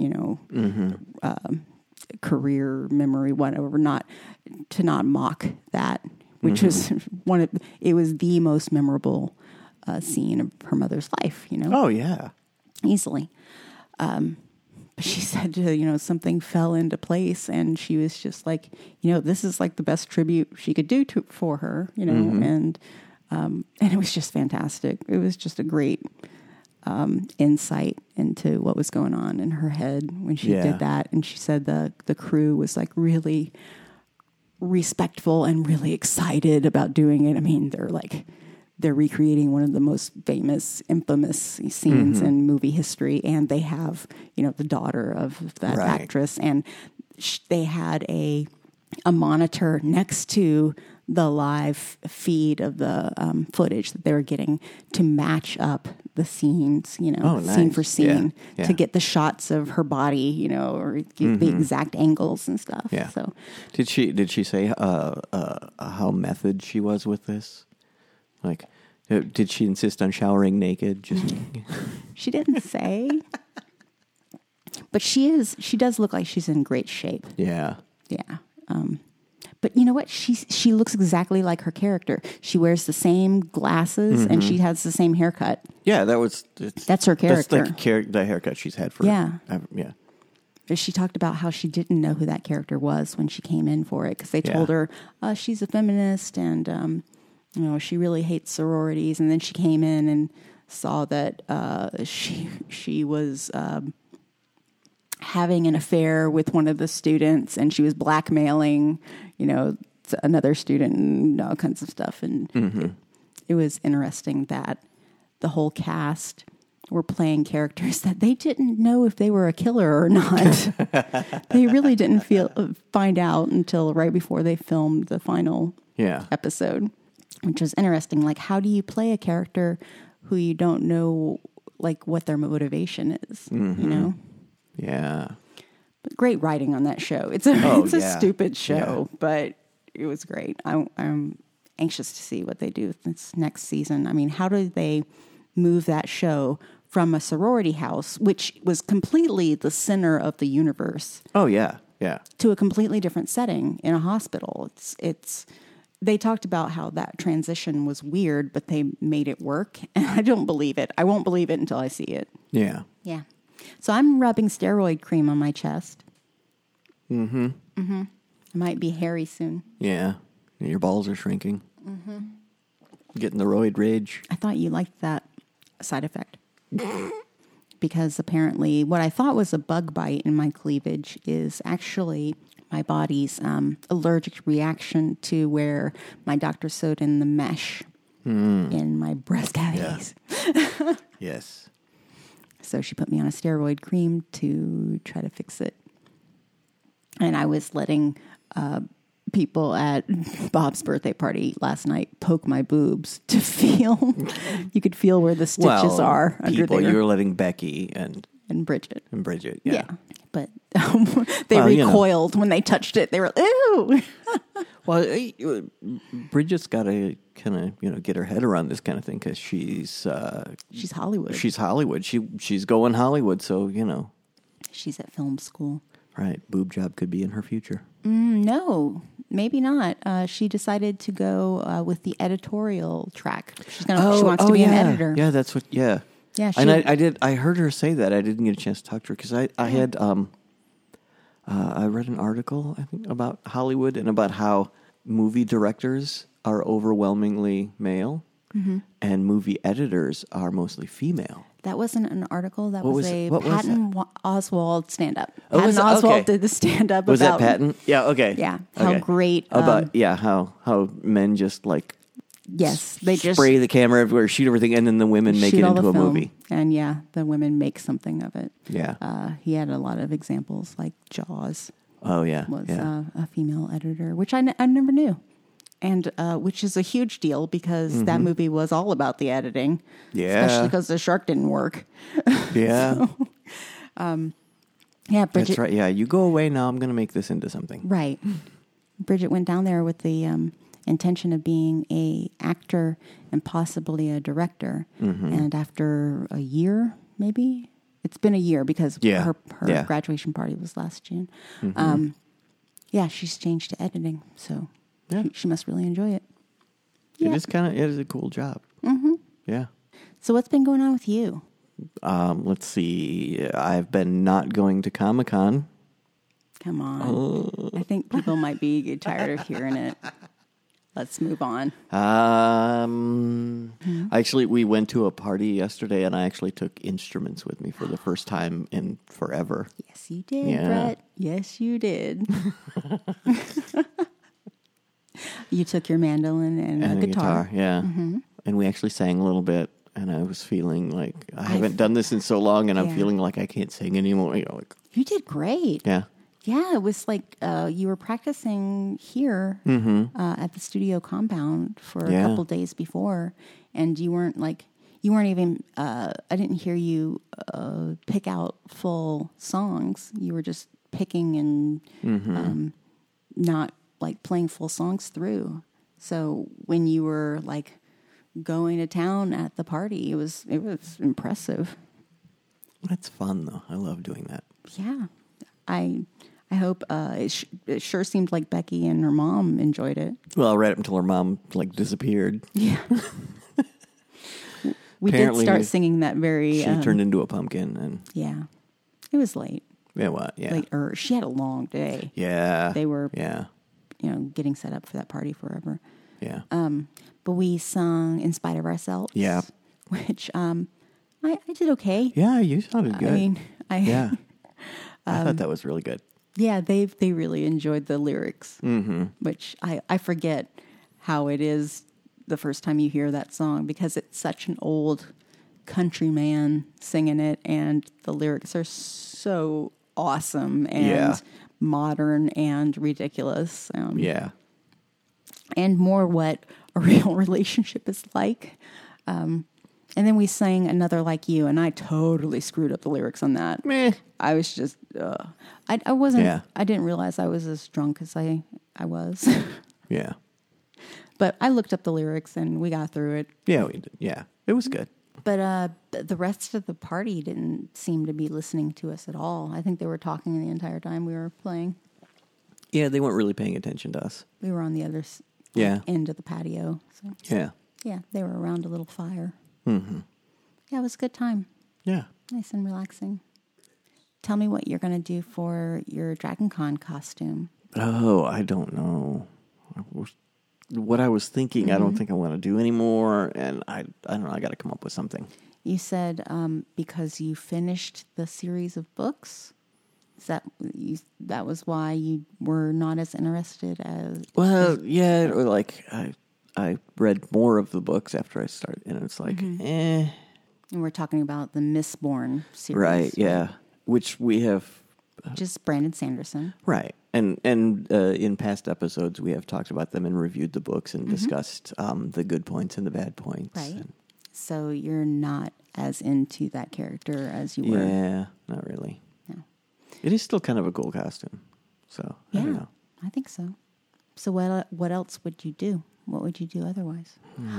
[SPEAKER 2] career, memory, whatever, not mock that, which was it was the most memorable scene of her mother's life,
[SPEAKER 3] Oh, yeah.
[SPEAKER 2] Easily. She said, something fell into place, and she was just this is the best tribute she could do for her, and it was just fantastic. It was just a great insight into what was going on in her head when she did that. And she said the crew was really respectful and really excited about doing it. I mean, they're recreating one of the most infamous scenes in movie history, and they have, the daughter of that actress, and they had a monitor next to the live feed of the footage that they were getting to match up the scenes, scene for scene, to get the shots of her body, or get the exact angles and stuff.
[SPEAKER 3] Yeah.
[SPEAKER 2] So,
[SPEAKER 3] did she say how method she was with this? Did she insist on showering naked?
[SPEAKER 2] She didn't say, but she does look like she's in great shape.
[SPEAKER 3] Yeah.
[SPEAKER 2] Yeah. But you know what? She looks exactly like her character. She wears the same glasses and she has the same haircut.
[SPEAKER 3] Yeah,
[SPEAKER 2] that's her character.
[SPEAKER 3] That's the haircut she's had for
[SPEAKER 2] yeah.
[SPEAKER 3] She
[SPEAKER 2] talked about how she didn't know who that character was when she came in for it because they told her she's a feminist and she really hates sororities. And then she came in and saw that she was having an affair with one of the students, and she was blackmailing, another student and all kinds of stuff. And it was interesting that the whole cast were playing characters that they didn't know if they were a killer or not. They really didn't find out until right before they filmed the final episode, which was interesting. Like, how do you play a character who you don't know, like, what their motivation is,
[SPEAKER 3] Yeah.
[SPEAKER 2] But great writing on that show. It's a stupid show, but it was great. I'm anxious to see what they do this next season. I mean, how do they move that show from a sorority house, which was completely the center of the universe?
[SPEAKER 3] Oh, yeah. Yeah.
[SPEAKER 2] To a completely different setting in a hospital. They talked about how that transition was weird, but they made it work. And I don't believe it. I won't believe it until I see it.
[SPEAKER 3] Yeah.
[SPEAKER 2] Yeah. So I'm rubbing steroid cream on my chest.
[SPEAKER 3] Mm-hmm.
[SPEAKER 2] Mm-hmm. I might be hairy soon.
[SPEAKER 3] Yeah. Your balls are shrinking. Mm-hmm. Getting the roid rage.
[SPEAKER 2] I thought you liked that side effect. Because apparently what I thought was a bug bite in my cleavage is actually my body's allergic reaction to where my doctor sewed in the mesh in my breast cavities.
[SPEAKER 3] Yeah. Yes.
[SPEAKER 2] So she put me on a steroid cream to try to fix it. And I was letting people at Bob's birthday party last night poke my boobs to feel. You could feel where the stitches are under there.
[SPEAKER 3] You were letting Becky and
[SPEAKER 2] Bridget.
[SPEAKER 3] Yeah.
[SPEAKER 2] But they recoiled when they touched it. They were, ew.
[SPEAKER 3] Well, Bridget's got to kind of, get her head around this kind of thing because she's
[SPEAKER 2] Hollywood.
[SPEAKER 3] She's Hollywood. She's going Hollywood, so,
[SPEAKER 2] She's at film school.
[SPEAKER 3] Right. Boob job could be in her future.
[SPEAKER 2] No, maybe not. She decided to go with the editorial track. She wants to be an editor.
[SPEAKER 3] Yeah, that's what. Yeah.
[SPEAKER 2] Yeah.
[SPEAKER 3] And I did. I heard her say that. I didn't get a chance to talk to her because I had. I read an article, I think, about Hollywood and about how movie directors are overwhelmingly male and movie editors are mostly female.
[SPEAKER 2] That wasn't an article. That was a
[SPEAKER 3] Patton
[SPEAKER 2] Oswalt stand-up.
[SPEAKER 3] Oh,
[SPEAKER 2] Patton Oswalt did the stand-up
[SPEAKER 3] was
[SPEAKER 2] about...
[SPEAKER 3] Was that Patton? Yeah, okay.
[SPEAKER 2] Yeah, how great...
[SPEAKER 3] About, how men just, like...
[SPEAKER 2] Yes, they just...
[SPEAKER 3] Spray the camera everywhere, shoot everything, and then the women make it into a movie.
[SPEAKER 2] And the women make something of it.
[SPEAKER 3] Yeah.
[SPEAKER 2] He had a lot of examples, like Jaws.
[SPEAKER 3] Oh, yeah.
[SPEAKER 2] Was a female editor, which I never knew. And which is a huge deal because that movie was all about the editing.
[SPEAKER 3] Yeah.
[SPEAKER 2] Especially because the shark didn't work.
[SPEAKER 3] Yeah.
[SPEAKER 2] Bridget.
[SPEAKER 3] That's right. Yeah, you go away now. I'm going to make this into something.
[SPEAKER 2] Right. Bridget went down there with the intention of being a actor and possibly a director. And after a year, maybe, it's been a year because her graduation party was last June. She's changed to editing. So she must really enjoy it.
[SPEAKER 3] It is a cool job. Yeah.
[SPEAKER 2] So what's been going on with you?
[SPEAKER 3] Let's see. I've been not going to Comic-Con.
[SPEAKER 2] Come on. I think people might be tired of hearing it. Let's move on.
[SPEAKER 3] Actually, we went to a party yesterday, and I actually took instruments with me for the first time in forever.
[SPEAKER 2] Yes, you did, Brett. Yes, you did. You took your mandolin and a guitar.
[SPEAKER 3] Yeah. And we actually sang a little bit, and I was feeling like I haven't done this in so long, and I'm feeling like I can't sing anymore.
[SPEAKER 2] You did great.
[SPEAKER 3] Yeah.
[SPEAKER 2] Yeah, it was like you were practicing here at the studio compound for a couple days before, and you weren't even. I didn't hear you pick out full songs. You were just picking and not like playing full songs through. So when you were like going to town at the party, it was impressive.
[SPEAKER 3] That's fun though. I love doing that.
[SPEAKER 2] Yeah, I I hope it sure seemed like Becky and her mom enjoyed it.
[SPEAKER 3] Well, right up until her mom disappeared.
[SPEAKER 2] Yeah. We did start singing that very...
[SPEAKER 3] She turned into a pumpkin. And
[SPEAKER 2] yeah. It was late.
[SPEAKER 3] Yeah, what? Yeah.
[SPEAKER 2] Later. She had a long day.
[SPEAKER 3] Yeah.
[SPEAKER 2] They were,
[SPEAKER 3] yeah,
[SPEAKER 2] getting set up for that party forever.
[SPEAKER 3] Yeah.
[SPEAKER 2] But we sung In Spite of Ourselves.
[SPEAKER 3] Yeah.
[SPEAKER 2] Which I did okay.
[SPEAKER 3] Yeah, you sounded good.
[SPEAKER 2] I mean,
[SPEAKER 3] yeah. I thought that was really good.
[SPEAKER 2] Yeah, they really enjoyed the lyrics, which I forget how it is the first time you hear that song because it's such an old country man singing it, and the lyrics are so awesome and modern and ridiculous.
[SPEAKER 3] Yeah.
[SPEAKER 2] And more what a real relationship is like. And then we sang Another Like You, and I totally screwed up the lyrics on that.
[SPEAKER 3] Meh.
[SPEAKER 2] I was just, I wasn't, I didn't realize I was as drunk as I was.
[SPEAKER 3] Yeah.
[SPEAKER 2] But I looked up the lyrics and we got through it.
[SPEAKER 3] Yeah, we did. Yeah, it was good.
[SPEAKER 2] But the rest of the party didn't seem to be listening to us at all. I think they were talking the entire time we were playing.
[SPEAKER 3] Yeah, they weren't really paying attention to us.
[SPEAKER 2] We were on the other end of the patio. So.
[SPEAKER 3] Yeah.
[SPEAKER 2] Yeah, they were around a little fire.
[SPEAKER 3] Mm-hmm.
[SPEAKER 2] Yeah, it was a good time.
[SPEAKER 3] Yeah.
[SPEAKER 2] Nice and relaxing. Tell me what you're going to do for your Dragon Con costume.
[SPEAKER 3] Oh, I don't know. What I was thinking, I don't think I want to do anymore, and I don't know. I got to come up with something.
[SPEAKER 2] You said because you finished the series of books. Is that was why you were not as interested as?
[SPEAKER 3] Well, yeah, or like I read more of the books after I started, and it's like,
[SPEAKER 2] And we're talking about the Mistborn series,
[SPEAKER 3] right? Yeah, which we have.
[SPEAKER 2] Just Brandon Sanderson.
[SPEAKER 3] Right. And in past episodes, we have talked about them and reviewed the books and discussed the good points and the bad points.
[SPEAKER 2] Right. So you're not as into that character as you were.
[SPEAKER 3] Yeah, not really.
[SPEAKER 2] No.
[SPEAKER 3] It is still kind of a cool costume. So,
[SPEAKER 2] yeah,
[SPEAKER 3] I don't know.
[SPEAKER 2] I think so. So what else would you do? What would you do otherwise?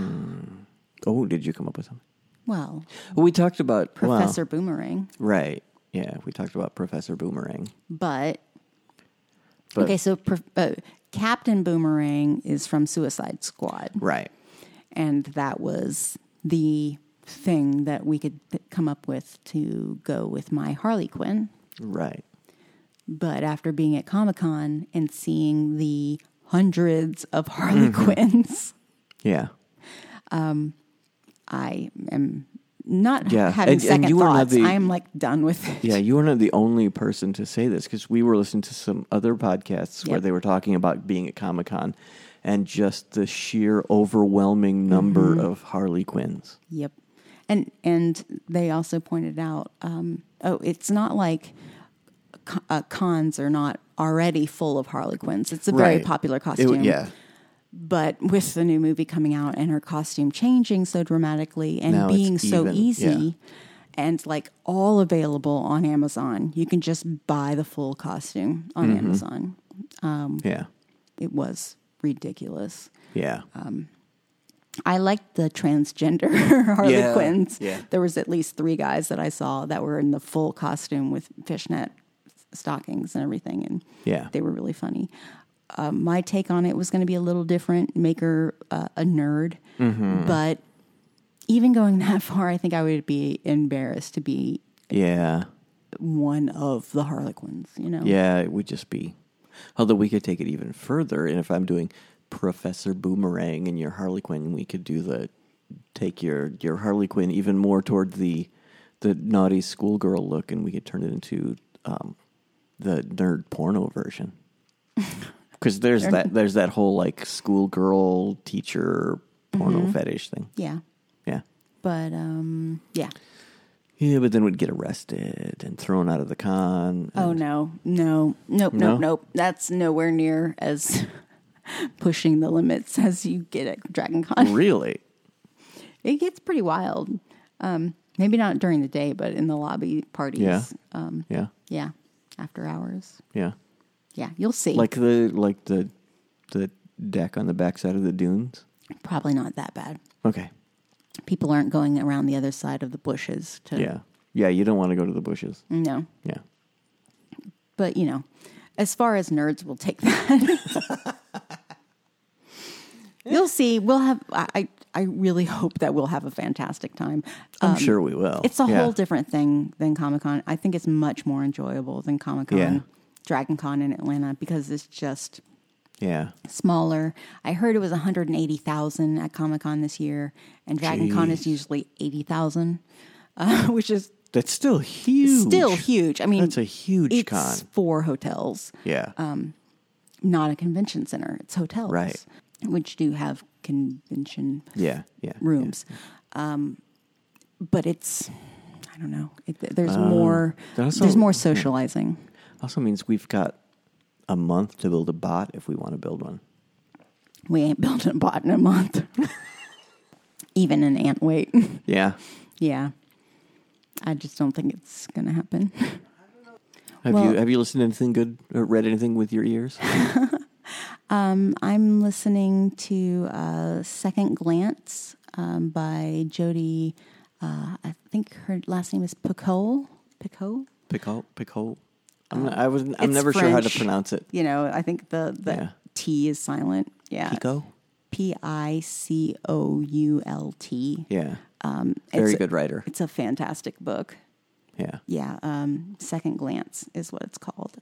[SPEAKER 3] Oh, did you come up with something?
[SPEAKER 2] Well,
[SPEAKER 3] we talked about...
[SPEAKER 2] Professor Boomerang.
[SPEAKER 3] Right. Yeah, we talked about Professor Boomerang.
[SPEAKER 2] But okay, so Captain Boomerang is from Suicide Squad.
[SPEAKER 3] Right.
[SPEAKER 2] And that was the thing that we could come up with to go with my Harley Quinn.
[SPEAKER 3] Right.
[SPEAKER 2] But after being at Comic-Con and seeing the hundreds of Harley Quinns,
[SPEAKER 3] yeah,
[SPEAKER 2] I am not having second thoughts. I am like done with it.
[SPEAKER 3] Yeah, you were not the only person to say this because we were listening to some other podcasts where they were talking about being at Comic-Con and just the sheer overwhelming number of Harley Quinns.
[SPEAKER 2] Yep. And they also pointed out, it's not like cons are not already full of Harley Quinns. It's a very popular costume. But with the new movie coming out and her costume changing so dramatically and now being so easy and like all available on Amazon, you can just buy the full costume on Amazon. It was ridiculous.
[SPEAKER 3] Yeah.
[SPEAKER 2] I liked the transgender Harley Quinns. Yeah. There was at least 3 guys that I saw that were in the full costume with fishnet stockings and everything. And they were really funny. My take on it was going to be a little different, make her a nerd. But even going that far, I think I would be embarrassed to be one of the Harlequins, you know?
[SPEAKER 3] Yeah, it would just be. Although we could take it even further, and if I'm doing Professor Boomerang and your Harley Quinn, we could take your Harley Quinn even more toward the naughty schoolgirl look, and we could turn it into the nerd porno version. Because there's that whole like schoolgirl teacher porno fetish thing.
[SPEAKER 2] Yeah.
[SPEAKER 3] Yeah.
[SPEAKER 2] But
[SPEAKER 3] Yeah, but then we'd get arrested and thrown out of the con.
[SPEAKER 2] Oh nope. That's nowhere near as pushing the limits as you get at Dragon Con.
[SPEAKER 3] Really?
[SPEAKER 2] It gets pretty wild. Maybe not during the day, but in the lobby parties.
[SPEAKER 3] Yeah.
[SPEAKER 2] Yeah. After hours.
[SPEAKER 3] Yeah.
[SPEAKER 2] Yeah, you'll see.
[SPEAKER 3] Like the deck on the backside of the dunes?
[SPEAKER 2] Probably not that bad.
[SPEAKER 3] Okay.
[SPEAKER 2] People aren't going around the other side of the bushes to...
[SPEAKER 3] Yeah, you don't want to go to the bushes.
[SPEAKER 2] No.
[SPEAKER 3] Yeah.
[SPEAKER 2] But, As far as nerds will take that. You'll see. We'll have. I really hope that we'll have a fantastic time.
[SPEAKER 3] I'm sure we will.
[SPEAKER 2] It's a whole different thing than Comic-Con. I think it's much more enjoyable than Comic-Con, Dragon Con in Atlanta, because it's just smaller. I heard it was 180,000 at Comic-Con this year, and Dragon Con is usually 80,000, which is
[SPEAKER 3] that's still huge.
[SPEAKER 2] Still huge. I mean,
[SPEAKER 3] that's a huge con.
[SPEAKER 2] It's 4 hotels.
[SPEAKER 3] Yeah.
[SPEAKER 2] Not a convention center. It's hotels.
[SPEAKER 3] Right.
[SPEAKER 2] Which do have convention rooms.
[SPEAKER 3] Yeah.
[SPEAKER 2] But it's, I don't know. There's more. There's more socializing.
[SPEAKER 3] Also means we've got a month to build a bot if we want to build one.
[SPEAKER 2] We ain't building a bot in a month. Even an ant weight.
[SPEAKER 3] Yeah.
[SPEAKER 2] Yeah. I just don't think it's going to happen.
[SPEAKER 3] Have you listened to anything good or read anything with your ears?
[SPEAKER 2] I'm listening to Second Glance by Jodi. I think her last name is Picoult.
[SPEAKER 3] Picoult. I'm never
[SPEAKER 2] French.
[SPEAKER 3] Sure how to pronounce it.
[SPEAKER 2] You know, I think the T is silent. Yeah.
[SPEAKER 3] Picoult?
[SPEAKER 2] Picoult.
[SPEAKER 3] Yeah. Very good writer.
[SPEAKER 2] It's a fantastic book.
[SPEAKER 3] Yeah.
[SPEAKER 2] Yeah. Second Glance is what it's called.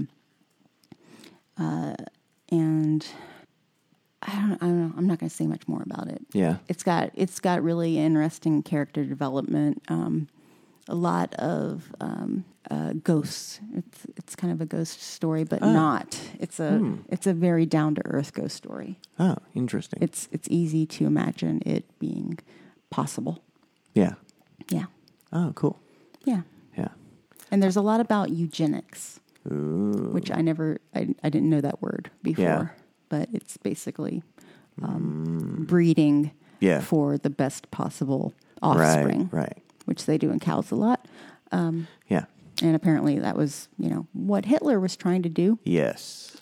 [SPEAKER 2] And I don't know. I'm not going to say much more about it.
[SPEAKER 3] Yeah.
[SPEAKER 2] It's got really interesting character development. A lot of ghosts. It's kind of a ghost story, but not. It's a very down to earth ghost story.
[SPEAKER 3] Oh, interesting.
[SPEAKER 2] It's easy to imagine it being possible.
[SPEAKER 3] Yeah.
[SPEAKER 2] Yeah.
[SPEAKER 3] Oh, cool.
[SPEAKER 2] Yeah.
[SPEAKER 3] Yeah.
[SPEAKER 2] And there's a lot about eugenics, which I didn't know that word before, but it's basically breeding for the best possible offspring,
[SPEAKER 3] right?
[SPEAKER 2] Which they do in cows a lot.
[SPEAKER 3] Yeah.
[SPEAKER 2] And apparently that was, what Hitler was trying to do.
[SPEAKER 3] Yes.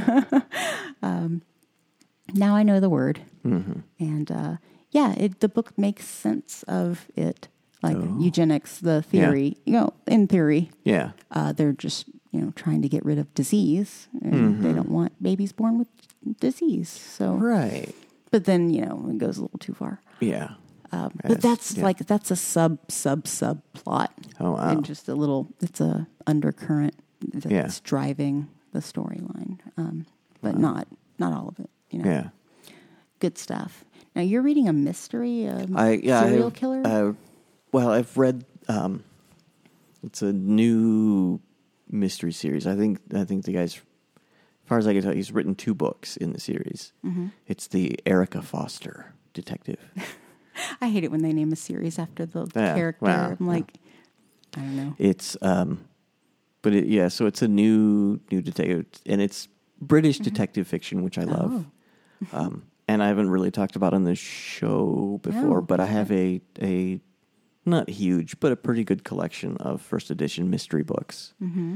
[SPEAKER 2] Now I know the word.
[SPEAKER 3] Mm-hmm.
[SPEAKER 2] And the book makes sense of it. Like eugenics, the theory, in theory.
[SPEAKER 3] Yeah.
[SPEAKER 2] They're just, trying to get rid of disease. And they don't want babies born with disease. So
[SPEAKER 3] right.
[SPEAKER 2] But then, it goes a little too far.
[SPEAKER 3] Yeah.
[SPEAKER 2] But that's a sub plot.
[SPEAKER 3] Oh, wow.
[SPEAKER 2] And just it's a undercurrent that's driving the storyline. But not all of it,
[SPEAKER 3] Yeah.
[SPEAKER 2] Good stuff. Now you're reading a mystery, serial killer?
[SPEAKER 3] Well, I've read, it's a new mystery series. I think the guy's, as far as I can tell, he's written 2 books in the series. Mm-hmm. It's the Erica Foster detective.
[SPEAKER 2] I hate it when they name a series after the character.
[SPEAKER 3] Wow.
[SPEAKER 2] I'm like, I don't know.
[SPEAKER 3] It's, so it's a new detective, and it's British detective fiction, which I love. Oh. And I haven't really talked about on this show before, but I have a not huge, but a pretty good collection of first edition mystery books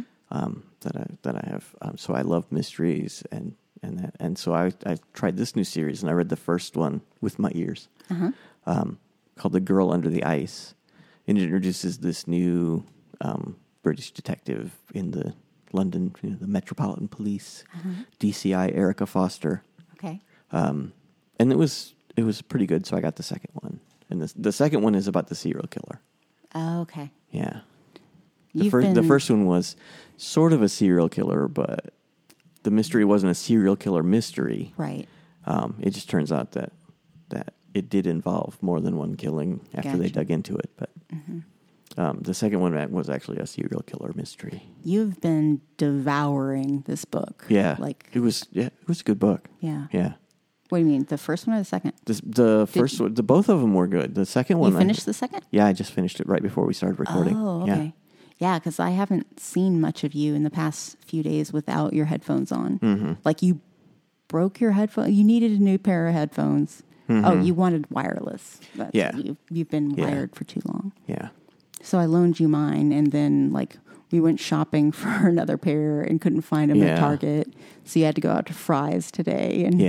[SPEAKER 3] that I have. So I love mysteries and so I tried this new series, and I read the first one with my ears, called The Girl Under the Ice, and it introduces this new British detective in the London, the Metropolitan Police, DCI, Erica Foster.
[SPEAKER 2] Okay.
[SPEAKER 3] And it was pretty good, so I got the second one. And the second one is about the serial killer.
[SPEAKER 2] Oh, okay.
[SPEAKER 3] Yeah. The first one was sort of a serial killer, but the mystery wasn't a serial killer mystery.
[SPEAKER 2] Right.
[SPEAKER 3] It just turns out that it did involve more than one killing after they dug into it. But the second one was actually a serial killer mystery.
[SPEAKER 2] You've been devouring this book.
[SPEAKER 3] Yeah. It was a good book.
[SPEAKER 2] Yeah.
[SPEAKER 3] Yeah.
[SPEAKER 2] What do you mean, the first one or the second?
[SPEAKER 3] First one, both of them were good. The second one,
[SPEAKER 2] you finished the second?
[SPEAKER 3] Yeah, I just finished it right before we started recording.
[SPEAKER 2] Oh, okay. Yeah, because I haven't seen much of you in the past few days without your headphones on. Mm-hmm. Like you broke your headphones. You needed a new pair of headphones. Mm-hmm. Oh, you wanted wireless. You've been wired for too long.
[SPEAKER 3] Yeah.
[SPEAKER 2] So I loaned you mine, and then we went shopping for another pair and couldn't find them at Target. So you had to go out to Fry's today. And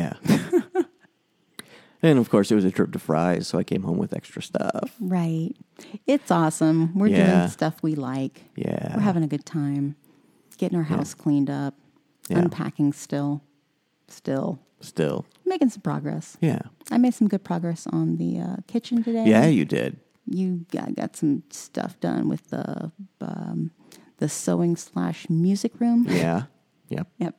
[SPEAKER 3] And of course, it was a trip to Fry's, so I came home with extra stuff.
[SPEAKER 2] Right. It's awesome. We're doing stuff we like.
[SPEAKER 3] Yeah.
[SPEAKER 2] We're having a good time, getting our house cleaned up. unpacking still. Making some progress.
[SPEAKER 3] Yeah.
[SPEAKER 2] I made some good progress on the kitchen today.
[SPEAKER 3] Yeah, you did.
[SPEAKER 2] You got some stuff done with the sewing / music room.
[SPEAKER 3] Yeah. Yep.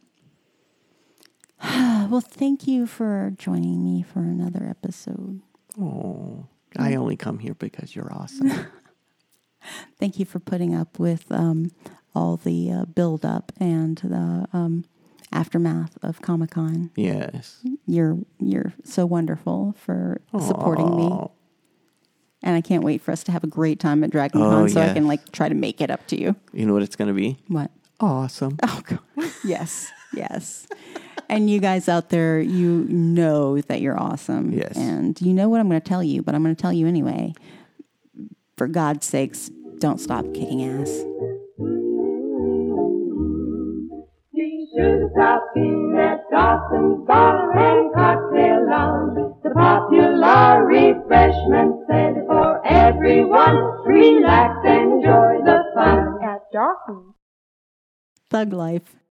[SPEAKER 2] Well, thank you for joining me for another episode.
[SPEAKER 3] Oh, I only come here because you're awesome.
[SPEAKER 2] Thank you for putting up with all the build up and the aftermath of Comic-Con.
[SPEAKER 3] Yes.
[SPEAKER 2] You're so wonderful for supporting me. And I can't wait for us to have a great time at DragonCon I can try to make it up to you.
[SPEAKER 3] You know what it's going to be?
[SPEAKER 2] What?
[SPEAKER 3] Awesome.
[SPEAKER 2] Oh, God. Yes. And you guys out there, you know that you're awesome.
[SPEAKER 3] Yes.
[SPEAKER 2] And you know what I'm going to tell you, but I'm going to tell you anyway. For God's sakes, don't stop kicking ass.
[SPEAKER 4] Be sure to stop in at Dawson's Bar and Cocktail Lounge. The popular refreshment center for everyone. Relax and enjoy the fun at Dawson's.
[SPEAKER 2] Thug life.